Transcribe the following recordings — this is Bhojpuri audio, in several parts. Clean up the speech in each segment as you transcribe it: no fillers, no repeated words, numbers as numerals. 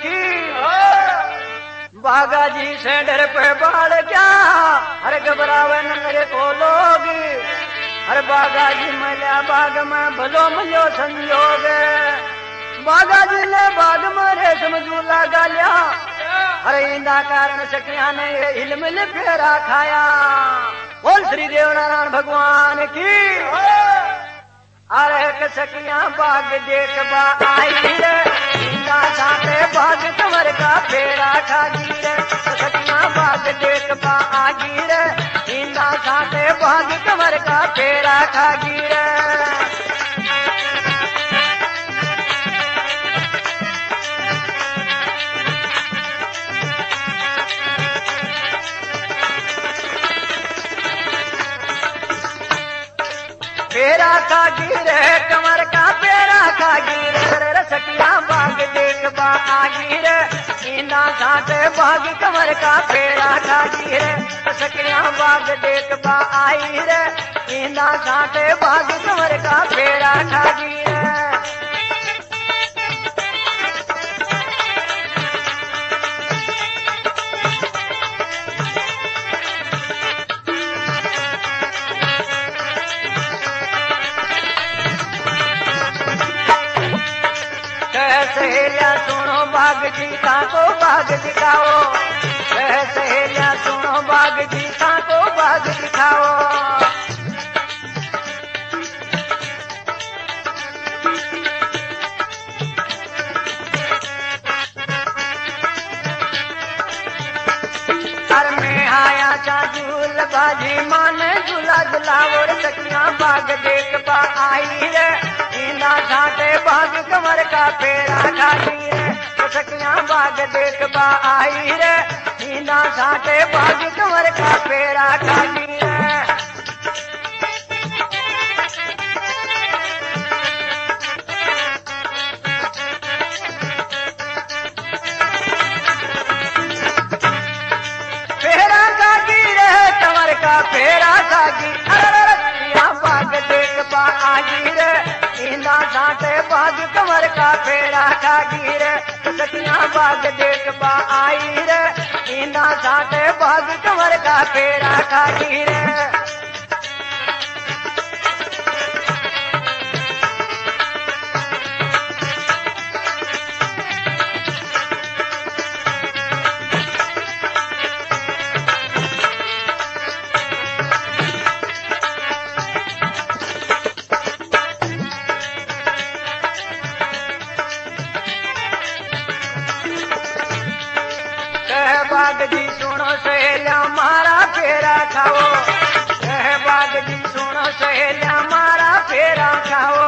की बागा जी से डर पे बाढ़ क्या हर घबरावे न मेरे को लोग हर बागा जी मिला बाग में भलो मिलो संयोग बागा जी ने बाग में रेशम झूला गालिया अरे इंदा कारण सखिया ने ये हिलमिल फेरा खाया बोल श्री देव नारायण भगवान की अरे सखिया बाग देख बा आई रे इंदा साथे बाग कमर का फेरा खागी रे सखिया बाग देख बा आगी रे इंदा साथे बाग कमर का फेरा खागी रे फेरा खागी रे कमर का फेरा खागी रे सखिया बाग देख बा आगी रे इंदा साथे बाग कमर का फेरा खागी रे सखिया बाग देख बा आई रे इंदा साथे बाग कमर का फेरा खागी रे सहेलिया सुनो बाग जी का को बाग दिखाओ सहेलिया सुनो बाग जी का को बाग दिखाओ हर में आया चा झूल बाजी माने झूला झुलाओ रे सखिया बाग देख बा आई रे इंदा साथे बाग कमर का फेरा खागी रे सखिया बाग देख बा आई रे इंदा साथे बाग कमर का फेरा खागी रे फेरा खागी रे कमर का फेरा खागी अरे बाग देख बा आगी रे इंदा साथे बाग कमर का फेरा खागी रे सखिया बाग देख बा आई रे इंदा साथे बाग कमर का फेरा खागी रे बाग जी सुनो सहेलिया मारा फेरा खाओ बाग जी सुनो सहेलिया मारा फेरा खाओ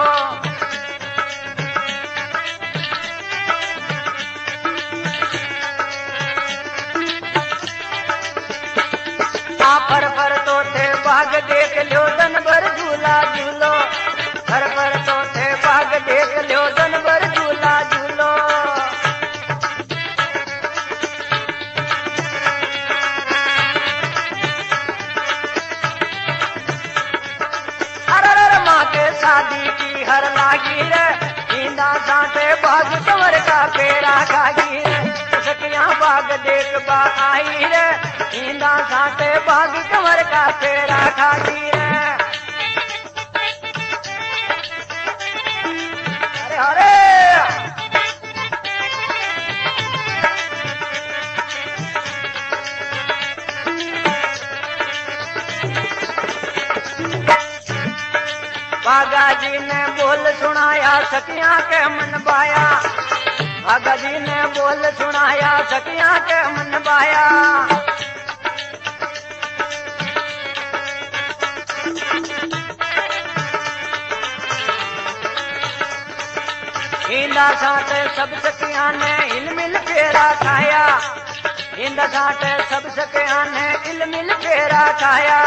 फर तो थे बाग देख लो दन भर झूला झूलो फर तो थे बाग देख लो दन भर झूला झूलो शादी की हर लागी रे इंदा साथे बाग कमर का फेरा खागी रे सखिया बाग देख बा आई रे इंदा साथे बाग कमर का फेरा खागी रे अरे अरे बागा जी ने बोल सुनाया सखिया के मन बाया बागा जी ने बोल सुनाया सखिया के मन बाया इंदा साथे सब सखिया ने हिलमिल फेरा खाया इंदा साथे सब सखिया ने हिलमिल फेरा खाया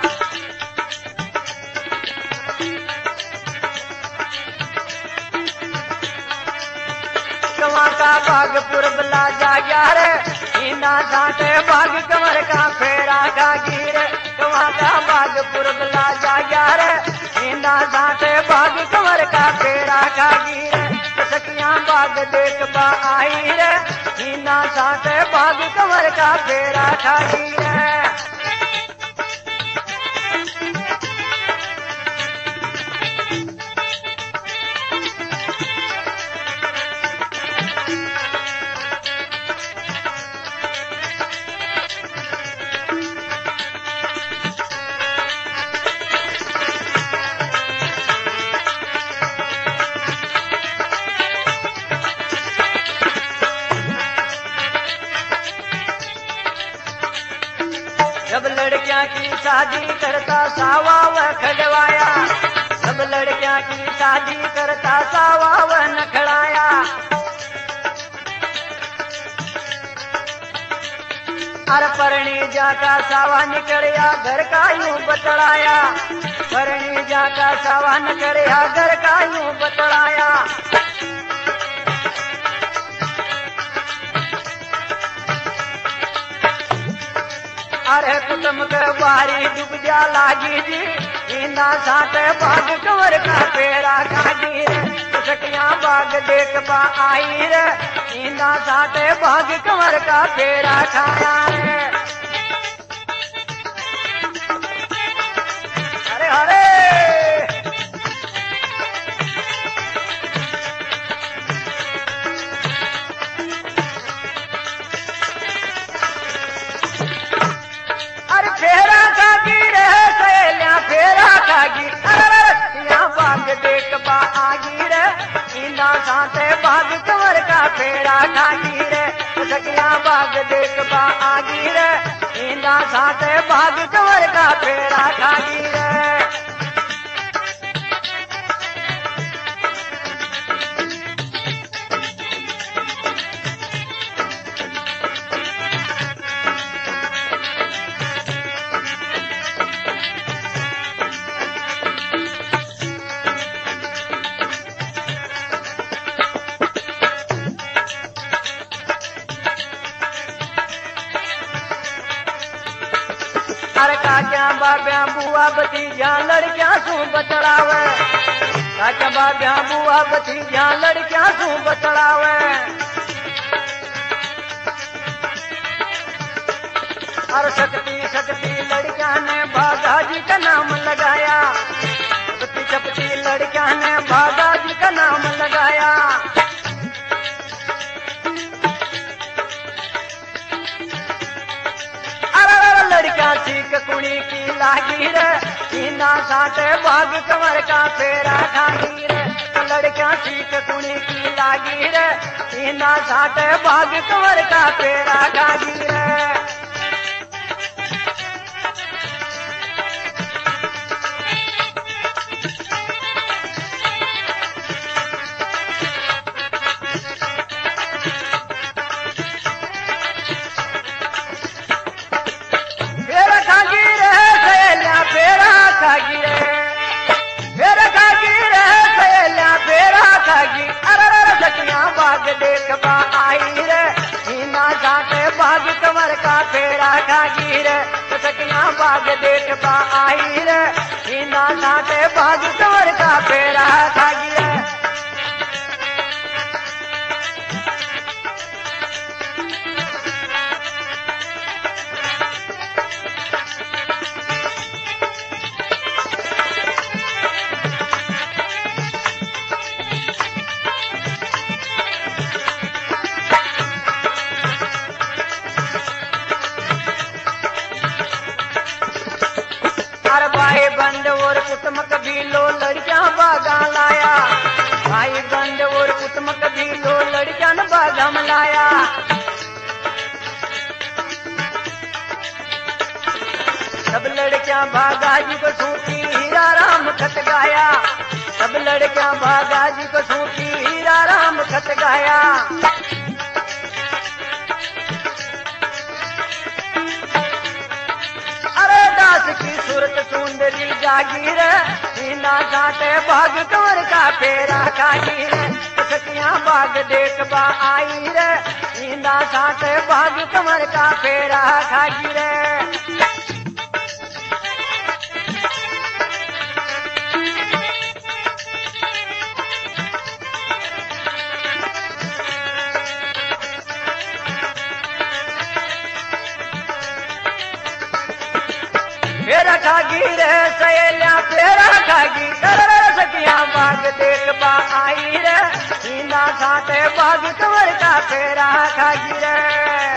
कवा का बागपुर बुला जा रे इंदा साथे बाग कमर का फेरा खागी रे कवा का बागपुर बुला जा रे इंदा साथे बाग कमर का फेरा खागी रे सखिया बाग देख बा आई रे ईना साथ भाग कंवर का फेरा खागी रे। जब लड़कियां की शादी करता सावा वह खड़वाया, जब लड़कियां की शादी करता सावा वह नखड़ाया। अरे परणी जाका सावा निकलिया घर का यूं बतलाया, परणी जाका सावा निकलिया घर का यूं बतलाया। अरे कुटुंब के बारी डूब जा लागी जी, ईना साथ भाग कंवर का फेरा खागी रे। सखियां बाग देख पा आई रे, ईना साथ भाग कंवर का फेरा खाया रे। अरे अरे फेरा खागी रे सहेलियां फेरा खागी। यहाँ बाग देख पा आगी रे, ईना साथ बाग कंवर का फेरा खागी रे। सखियां बाग देख पा आगी रे, ईना साथ बाग कंवर का फेरा खागी रे। अरे काका बाब्या बुआ भतीजा लड़कियां सू बतलावे, काका बाब्या बुआ भतीजा लड़कियां सू बतलावे। अरे शक्ति शक्ति लड़कियां ने बागा जी का नाम लगाया, शक्ति शक्ति लड़कियां ने बागा जी का नाम लगाया। लड़कियां सीख कुड़ी की लागी रे, ईना साथ भाग कंवर का फेरा खागी रे। लड़कियां सीख कुड़ी की लागी रे, ईना साथ भाग कंवर का फेरा खागी रे। खागी रे फेरा खागी रे सहेलियां फेरा खागी। अरे सखियां बाग देख पा आई रे, ईना साथ बाग कंवर का फेरा खागी रे। सखियां बाग देख पा आई रे, ईना साथ बाग कंवर का फेरा खागी रे। भाई बंद और कुटुंब कभी लो लड़कियां बागा लाया, भाई बंद और कुटुंब कभी लो लड़कियां बागा में लाया। सब लड़कियां बागा जी को सूती हीरा राम खत गाया, सब लड़कियां बागा जी को सूती हीरा राम खत गाया। दास की सूरत सुंदरी जागीर, ईना साथ भाग कंवर का फेरा खागी रे। सखियां बाग देख बा आई रे, ईना साथ भाग कंवर का फेरा खागी रे। फेरा खागी रे सहेलिया फेरा खागी सखिया बाग देख बा आई रे सीना खाते बाग कमर का फेरा खागी रे